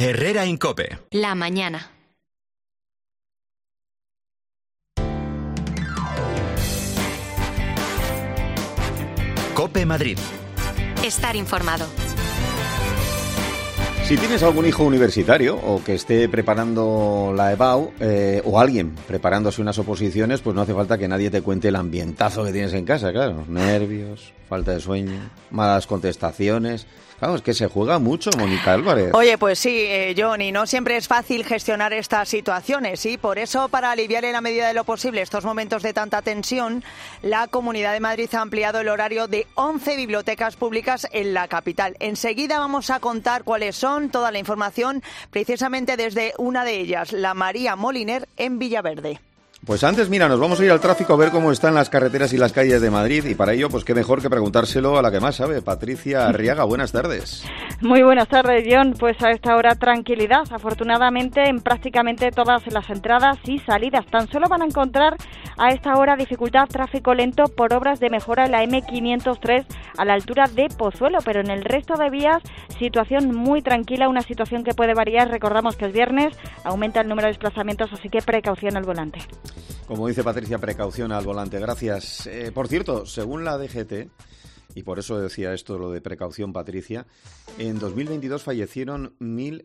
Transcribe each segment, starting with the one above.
Herrera en COPE. La mañana. COPE Madrid. Estar informado. Si tienes algún hijo universitario o que esté preparando la EBAU o alguien preparándose unas oposiciones, pues no hace falta que nadie te cuente el ambientazo que tienes en casa, claro. Nervios, falta de sueño, malas contestaciones. Claro, es que se juega mucho, Mónica Álvarez. Oye, pues sí, Johnny, no siempre es fácil gestionar estas situaciones, y por eso, para aliviar en la medida de lo posible estos momentos de tanta tensión, la Comunidad de Madrid ha ampliado el horario de 11 bibliotecas públicas en la capital. Enseguida vamos a contar cuáles son, toda la información, precisamente desde una de ellas, la María Moliner, en Villaverde. Pues antes, mira, nos vamos a ir al tráfico a ver cómo están las carreteras y las calles de Madrid, y para ello, pues qué mejor que preguntárselo a la que más sabe, Patricia Arriaga. Buenas tardes. Muy buenas tardes, John. Pues a esta hora tranquilidad, afortunadamente, en prácticamente todas las entradas y salidas. Tan solo van a encontrar a esta hora dificultad, tráfico lento por obras de mejora en la M503 a la altura de Pozuelo, pero en el resto de vías, situación muy tranquila, una situación que puede variar. Recordamos que es viernes, aumenta el número de desplazamientos, así que precaución al volante. Como dice Patricia, precaución al volante. Gracias. Por cierto, según la DGT, y por eso decía esto, lo de precaución, Patricia, en 2022 fallecieron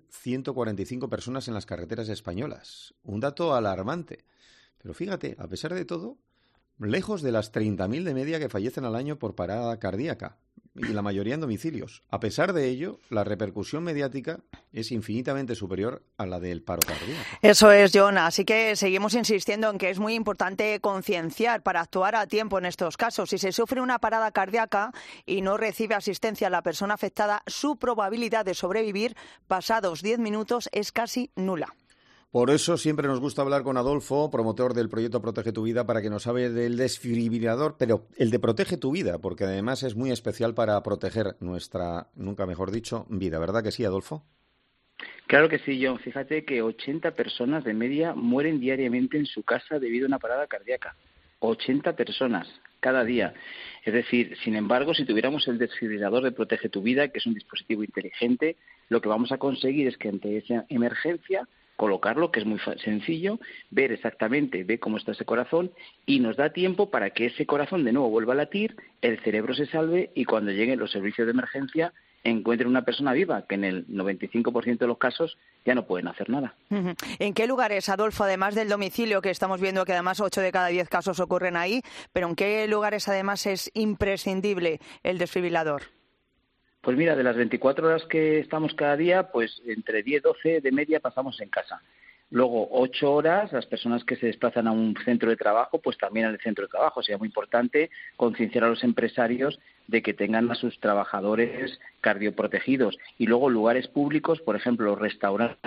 1.145 personas en las carreteras españolas. Un dato alarmante. Pero fíjate, a pesar de todo, lejos de las 30.000 de media que fallecen al año por parada cardíaca, y la mayoría en domicilios. A pesar de ello, la repercusión mediática es infinitamente superior a la del paro cardíaco. Eso es, John. Así que seguimos insistiendo en que es muy importante concienciar para actuar a tiempo en estos casos. Si se sufre una parada cardíaca y no recibe asistencia la persona afectada, su probabilidad de sobrevivir pasados 10 minutos es casi nula. Por eso siempre nos gusta hablar con Adolfo, promotor del proyecto Protege tu Vida, para que nos hable del desfibrilador, pero el de Protege tu Vida, porque además es muy especial para proteger nuestra, nunca mejor dicho, vida. ¿Verdad que sí, Adolfo? Claro que sí, John. Fíjate que 80 personas de media mueren diariamente en su casa debido a una parada cardíaca. 80 personas cada día. Es decir, sin embargo, si tuviéramos el desfibrilador de Protege tu Vida, que es un dispositivo inteligente, lo que vamos a conseguir es que ante esa emergencia colocarlo, que es muy sencillo, ver cómo está ese corazón, y nos da tiempo para que ese corazón de nuevo vuelva a latir, el cerebro se salve, y cuando lleguen los servicios de emergencia encuentren una persona viva, que en el 95% de los casos ya no pueden hacer nada. ¿En qué lugares, Adolfo, además del domicilio, que estamos viendo que además 8 de cada 10 casos ocurren ahí, pero en qué lugares además es imprescindible el desfibrilador? Pues mira, de las 24 horas que estamos cada día, pues entre 10 y 12 de media pasamos en casa. Luego, 8 horas, las personas que se desplazan a un centro de trabajo, pues también al centro de trabajo. Sería muy importante concienciar a los empresarios de que tengan a sus trabajadores cardioprotegidos. Y luego, lugares públicos, por ejemplo, los restaurantes.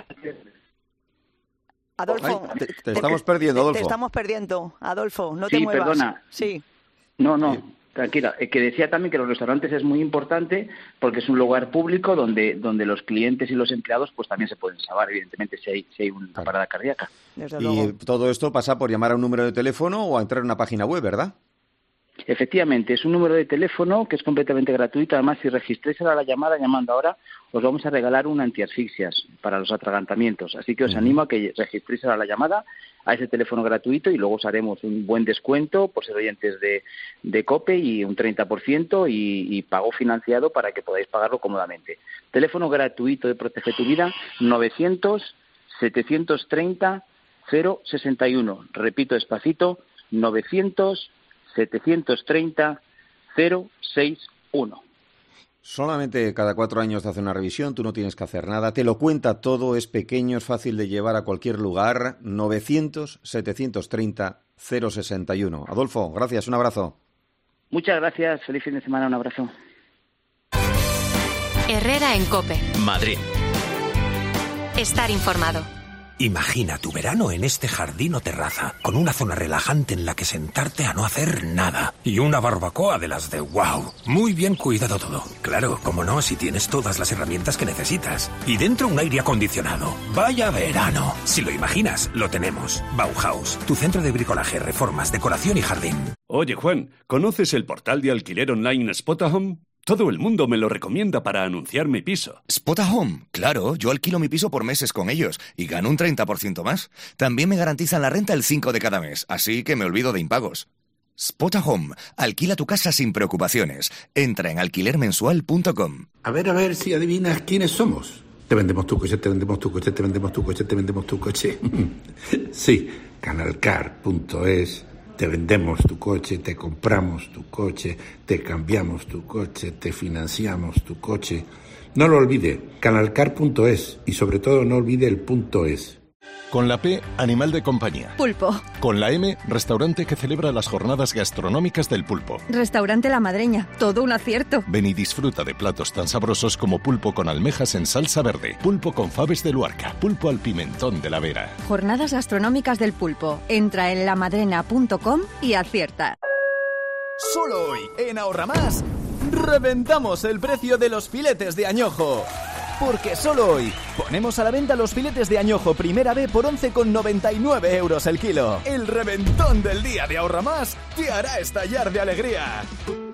Adolfo, te estamos perdiendo, Adolfo. Te estamos perdiendo, Adolfo, no te muevas. Sí, perdona. Sí. No. Tranquila, que decía también que los restaurantes es muy importante porque es un lugar público donde los clientes y los empleados pues también se pueden salvar, evidentemente, si hay una parada cardíaca. Y todo esto pasa por llamar a un número de teléfono o a entrar a una página web, ¿verdad? Efectivamente, es un número de teléfono que es completamente gratuito. Además, si registráis ahora la llamada, llamando ahora, os vamos a regalar un antiasfixias para los atragantamientos. Así que os animo a que registréis ahora la llamada a ese teléfono gratuito, y luego os haremos un buen descuento por ser oyentes de COPE, y un 30% y pago financiado para que podáis pagarlo cómodamente. Teléfono gratuito de Protege tu Vida, 900-730-061. Repito despacito, 900-730-061. Solamente cada 4 años te hace una revisión, tú no tienes que hacer nada, te lo cuenta todo, es pequeño, es fácil de llevar a cualquier lugar. 900-730-061. Adolfo, gracias, un abrazo. Muchas gracias, feliz fin de semana, un abrazo. Herrera en COPE. Madrid. Estar informado. Imagina tu verano en este jardín o terraza, con una zona relajante en la que sentarte a no hacer nada. Y una barbacoa de las de wow. Muy bien cuidado todo. Claro, como no, si tienes todas las herramientas que necesitas. Y dentro un aire acondicionado. ¡Vaya verano! Si lo imaginas, lo tenemos. Bauhaus, tu centro de bricolaje, reformas, decoración y jardín. Oye, Juan, ¿conoces el portal de alquiler online Spotahome? Todo el mundo me lo recomienda para anunciar mi piso. Spotahome, claro, yo alquilo mi piso por meses con ellos y gano un 30% más. También me garantizan la renta el 5 de cada mes, así que me olvido de impagos. Spotahome, alquila tu casa sin preocupaciones. Entra en alquilermensual.com. A ver si adivinas quiénes somos. Te vendemos tu coche, te vendemos tu coche, te vendemos tu coche, te vendemos tu coche. Sí, Canalcar.es. Te vendemos tu coche, te compramos tu coche, te cambiamos tu coche, te financiamos tu coche. No lo olvide, Canalcar.es y sobre todo no olvide el .es. Con la P, animal de compañía. Pulpo. Con la M, restaurante que celebra las jornadas gastronómicas del pulpo. Restaurante La Madreña, todo un acierto. Ven y disfruta de platos tan sabrosos como pulpo con almejas en salsa verde, pulpo con faves de Luarca, pulpo al pimentón de la Vera. Jornadas gastronómicas del pulpo. Entra en lamadrena.com y acierta. Solo hoy, en Ahorra Más, reventamos el precio de los filetes de añojo. Porque solo hoy ponemos a la venta los filetes de añojo Primera B por 11,99 euros el kilo. El reventón del día de Ahorra Más te hará estallar de alegría.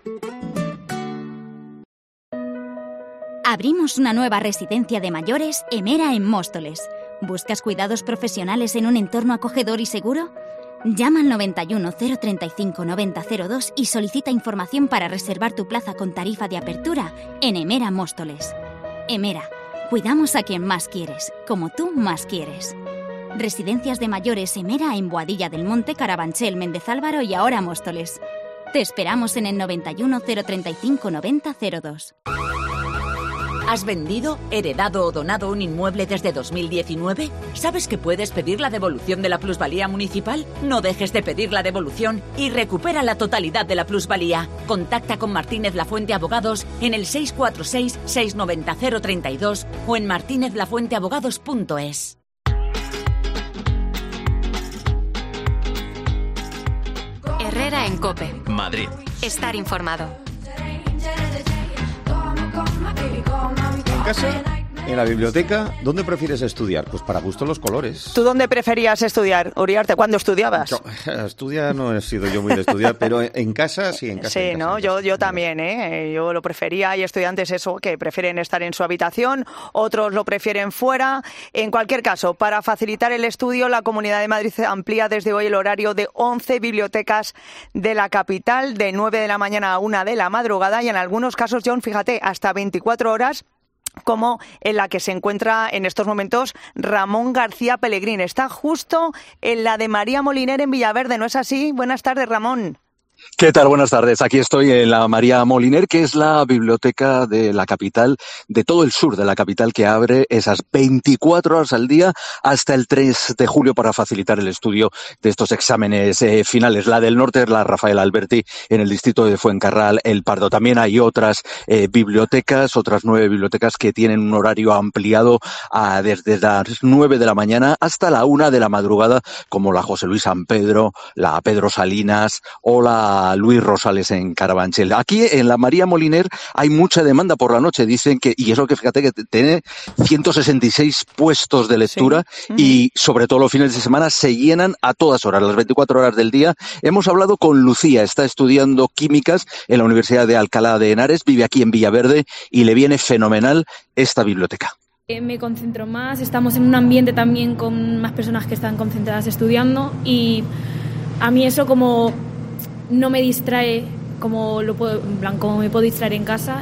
Abrimos una nueva residencia de mayores, Emera, en Móstoles. ¿Buscas cuidados profesionales en un entorno acogedor y seguro? Llama al 91 035 9002 y solicita información para reservar tu plaza con tarifa de apertura en Emera Móstoles. Emera, cuidamos a quien más quieres, como tú más quieres. Residencias de mayores Emera en Boadilla del Monte, Carabanchel, Méndez Álvaro y ahora Móstoles. Te esperamos en el 91 035 9002. ¿Has vendido, heredado o donado un inmueble desde 2019? ¿Sabes que puedes pedir la devolución de la plusvalía municipal? No dejes de pedir la devolución y recupera la totalidad de la plusvalía. Contacta con Martínez Lafuente Abogados en el 646-690-032 o en martinezlafuenteabogados.es. Herrera en COPE. Madrid. Estar informado. ¿En casa? ¿En la biblioteca? ¿Dónde prefieres estudiar? Pues para gusto los colores. ¿Tú dónde preferías estudiar, Uriarte? ¿Cuándo estudiabas? Estudiar no he sido yo muy de estudiar, pero en casa sí, en casa. Sí, en casa, ¿no? Yo también, ¿eh? Yo lo prefería. Hay estudiantes eso que prefieren estar en su habitación, otros lo prefieren fuera. En cualquier caso, para facilitar el estudio, la Comunidad de Madrid amplía desde hoy el horario de 11 bibliotecas de la capital, de 9 de la mañana a 1 de la madrugada y en algunos casos, John, fíjate, hasta 24 horas, como en la que se encuentra en estos momentos Ramón García Pellegrín. Está justo en la de María Moliner en Villaverde, ¿no es así? Buenas tardes, Ramón. ¿Qué tal? Buenas tardes. Aquí estoy en la María Moliner, que es la biblioteca de la capital, de todo el sur de la capital, que abre esas 24 horas al día hasta el 3 de julio para facilitar el estudio de estos exámenes finales. La del norte es la Rafael Alberti, en el distrito de Fuencarral, El Pardo. También hay otras bibliotecas, otras 9 bibliotecas que tienen un horario ampliado desde las 9 de la mañana hasta la 1 de la madrugada, como la José Luis San Pedro, la Pedro Salinas o la Luis Rosales en Carabanchel. Aquí en la María Moliner hay mucha demanda por la noche, dicen que, y eso que fíjate que tiene 166 puestos de lectura, sí. Y sobre todo los fines de semana se llenan a todas horas, las 24 horas del día. Hemos hablado con Lucía, está estudiando químicas en la Universidad de Alcalá de Henares, vive aquí en Villaverde y le viene fenomenal esta biblioteca. Me concentro más, estamos en un ambiente también con más personas que están concentradas estudiando y a mí eso como no me distrae como me puedo distraer en casa.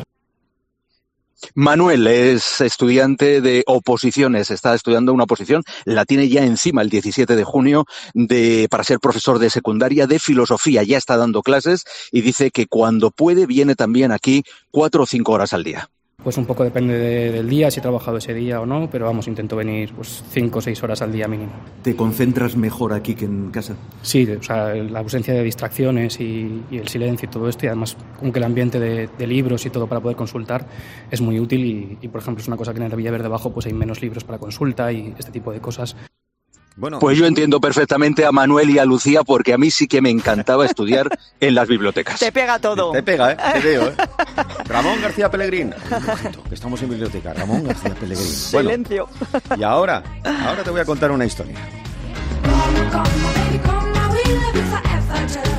Manuel es estudiante de oposiciones, está estudiando una oposición, la tiene ya encima el 17 de junio para ser profesor de secundaria de filosofía, ya está dando clases y dice que cuando puede viene también aquí 4 o 5 horas al día. Pues un poco depende del día, si he trabajado ese día o no, pero vamos, intento venir 5 o 6 horas al día mínimo. ¿Te concentras mejor aquí que en casa? Sí, o sea, la ausencia de distracciones y el silencio y todo esto, y además como que el ambiente de libros y todo para poder consultar es muy útil y por ejemplo, es una cosa que en el Villaverde Bajo pues hay menos libros para consulta y este tipo de cosas. Bueno, pues yo entiendo perfectamente a Manuel y a Lucía porque a mí sí que me encantaba estudiar en las bibliotecas. Te pega todo. Te pega, Te veo, Ramón García Pellegrín. Un momento, que estamos en biblioteca. Ramón García Pellegrín. Silencio. Bueno, y ahora te voy a contar una historia.